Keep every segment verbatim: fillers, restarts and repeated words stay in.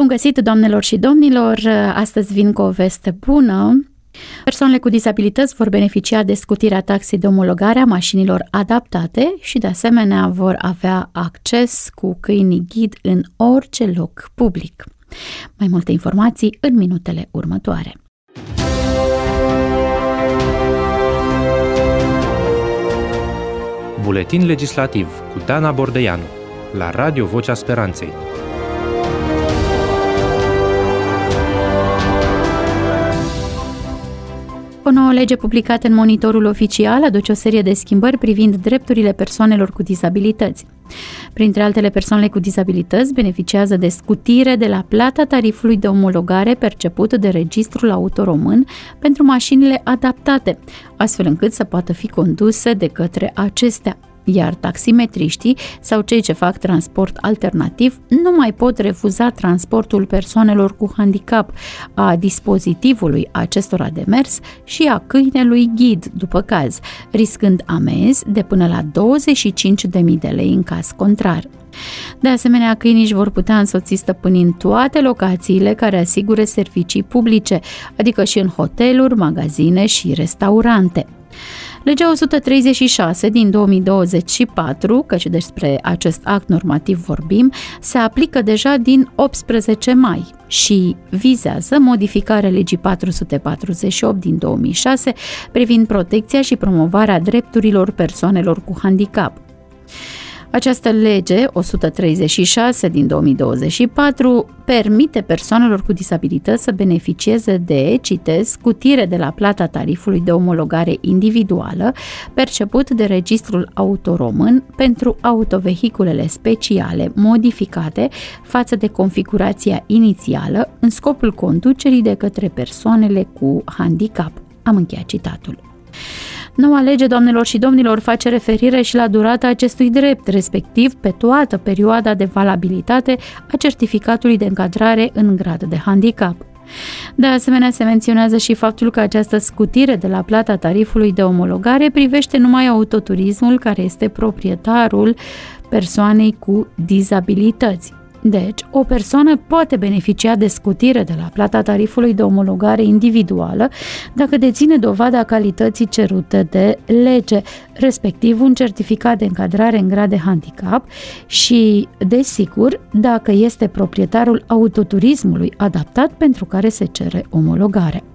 Bun găsit, doamnelor și domnilor! Astăzi vin cu o veste bună. Persoanele cu dizabilități vor beneficia de scutirea taxei de omologare a mașinilor adaptate și, de asemenea, vor avea acces cu câinii ghid în orice loc public. Mai multe informații în minutele următoare. Buletin legislativ cu Dana Bordeianu la Radio Vocea Speranței. O nouă lege publicată în Monitorul Oficial aduce o serie de schimbări privind drepturile persoanelor cu dizabilități. Printre altele, persoanele cu dizabilități beneficiază de scutire de la plata tarifului de omologare perceput de Registrul Auto Român pentru mașinile adaptate, astfel încât să poată fi conduse de către acestea. Iar taximetriștii sau cei ce fac transport alternativ nu mai pot refuza transportul persoanelor cu handicap, a dispozitivului acestora de mers și a câinelui ghid, după caz, riscând amenzi de până la douăzeci și cinci de mii de lei în caz contrar. De asemenea, câinii își vor putea însoți stăpânii în toate locațiile care asigură servicii publice, adică și în hoteluri, magazine și restaurante. Legea o sută treizeci și șase din două mii douăzeci și patru, căci despre acest act normativ vorbim, se aplică deja din optsprezece mai și vizează modificarea legii patru sute patruzeci și opt din două mii șase privind protecția și promovarea drepturilor persoanelor cu handicap. Această lege o sută treizeci și șase din două mii douăzeci și patru permite persoanelor cu dizabilități să beneficieze de, citez, scutire de la plata tarifului de omologare individuală perceput de Registrul Auto Român pentru autovehiculele speciale modificate față de configurația inițială în scopul conducerii de către persoanele cu handicap. Am încheiat citatul. Noua lege, doamnelor și domnilor, face referire și la durata acestui drept, respectiv pe toată perioada de valabilitate a certificatului de încadrare în grad de handicap. De asemenea, se menționează și faptul că această scutire de la plata tarifului de omologare privește numai autoturismul care este proprietarul persoanei cu dizabilități. Deci, o persoană poate beneficia de scutire de la plata tarifului de omologare individuală dacă deține dovada calității cerute de lege, respectiv un certificat de încadrare în grad de handicap și, desigur, dacă este proprietarul autoturismului adaptat pentru care se cere omologare.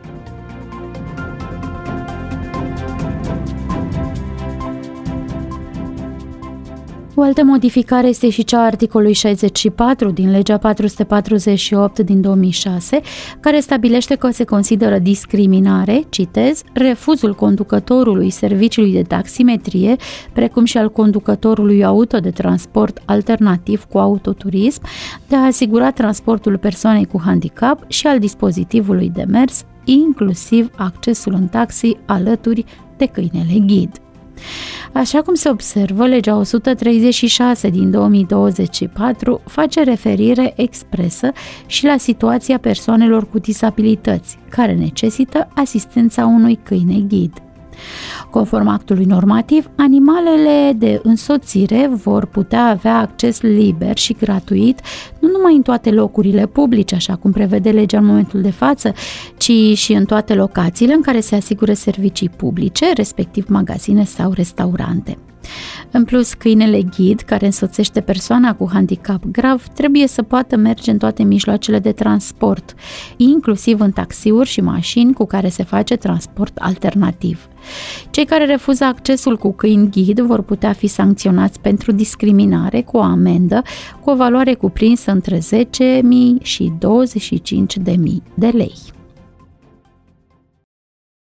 O altă modificare este și cea a articolului șaizeci și patru din legea patru sute patruzeci și opt din două mii șase, care stabilește că se consideră discriminare, citez, refuzul conducătorului serviciului de taximetrie, precum și al conducătorului auto de transport alternativ cu autoturism, de a asigura transportul persoanei cu handicap și al dispozitivului de mers, inclusiv accesul în taxi alături de câinele ghid. Așa cum se observă, legea o sută treizeci și șase din două mii douăzeci și patru face referire expresă și la situația persoanelor cu dizabilități, care necesită asistența unui câine ghid. Conform actului normativ, animalele de însoțire vor putea avea acces liber și gratuit nu numai în toate locurile publice, așa cum prevede legea în momentul de față, ci și în toate locațiile în care se asigură servicii publice, respectiv magazine sau restaurante. În plus, câinele ghid, care însoțește persoana cu handicap grav, trebuie să poată merge în toate mijloacele de transport, inclusiv în taxiuri și mașini cu care se face transport alternativ. Cei care refuză accesul cu câini ghid vor putea fi sancționați pentru discriminare cu o amendă cu o valoare cuprinsă între zece mii și douăzeci și cinci de mii de lei.